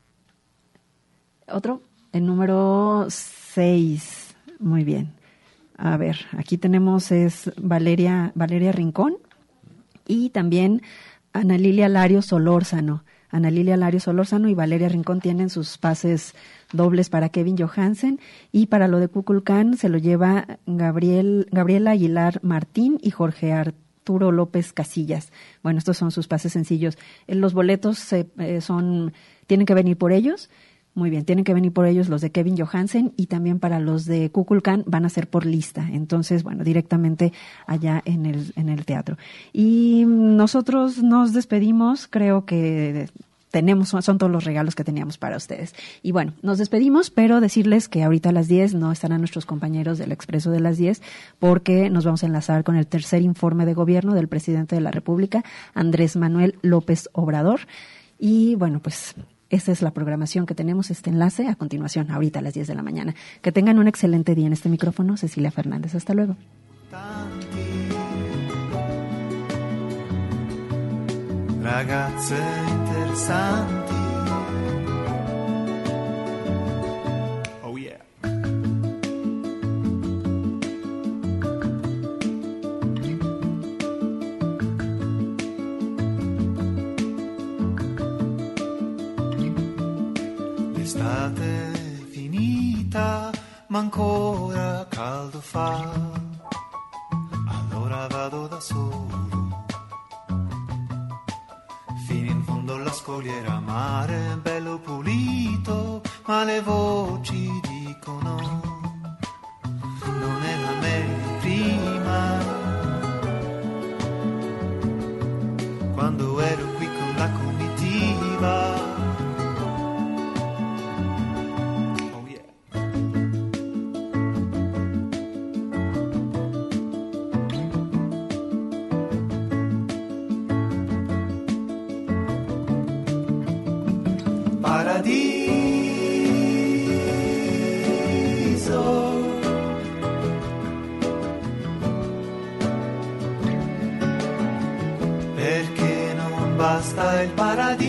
Otro, el número seis. Muy bien. A ver, aquí tenemos es Valeria, Valeria Rincón y también Ana Lilia Lario Solórzano. Ana Lilia Lario Solórzano y Valeria Rincón tienen sus pases dobles para Kevin Johansen y para lo de Kukulcán se lo lleva Gabriel, Gabriela Aguilar Martín y Jorge Arturo López Casillas. Bueno, estos son sus pases sencillos. Los boletos eh, son, tienen que venir por ellos. Muy bien, tienen que venir por ellos los de Kevin Johansen y también para los de Kukulcán van a ser por lista. Entonces, bueno, directamente allá en el, en el teatro. Y nosotros nos despedimos, creo que tenemos, son todos los regalos que teníamos para ustedes. Y bueno, nos despedimos, pero decirles que ahorita a las diez no estarán nuestros compañeros del Expreso de las diez porque nos vamos a enlazar con el tercer informe de gobierno del presidente de la República, Andrés Manuel López Obrador. Y bueno, pues esta es la programación que tenemos, este enlace a continuación, ahorita a las diez de la mañana. Que tengan un excelente día en este micrófono, Cecilia Fernández. Hasta luego. Ragazze interessanti. Oh yeah. L'estate finita, ma ancora caldo fa, allora vado da solo, fino in fondo alla scogliera, mare bello pulito, ma le voci dicono non è la me di prima, quando ero qui con la comitiva. Perché non basta il paradiso.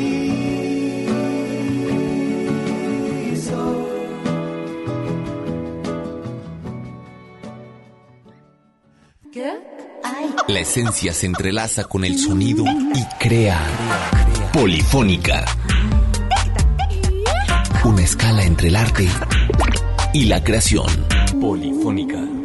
La esencia se entrelaza con el sonido y crea Polifónica. Una escala entre el arte y la creación. Polifónica.